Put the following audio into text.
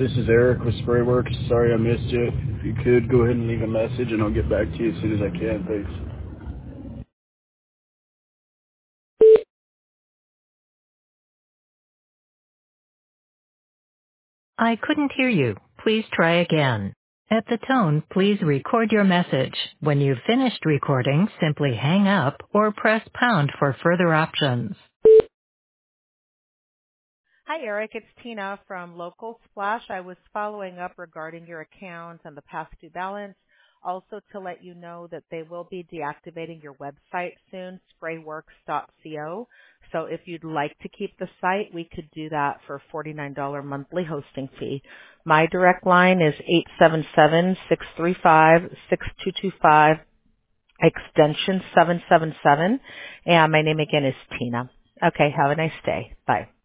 This is Eric with Sprayworks. Sorry I missed you. If you could, go ahead and leave a message and I'll get back to you as soon as I can. Thanks. I couldn't hear you. Please try again. At the tone, please record your message. When you've finished recording, simply hang up or press pound for further options. Hi, Eric. It's Tina from Local Splash. I was following up regarding your account and the past due balance. Also to let you know that they will be deactivating your website soon, sprayworks.co. So if you'd like to keep the site, we could do that for a $49 monthly hosting fee. My direct line is 877-635-6225, extension 777. And my name again is Tina. Okay, have a nice day. Bye.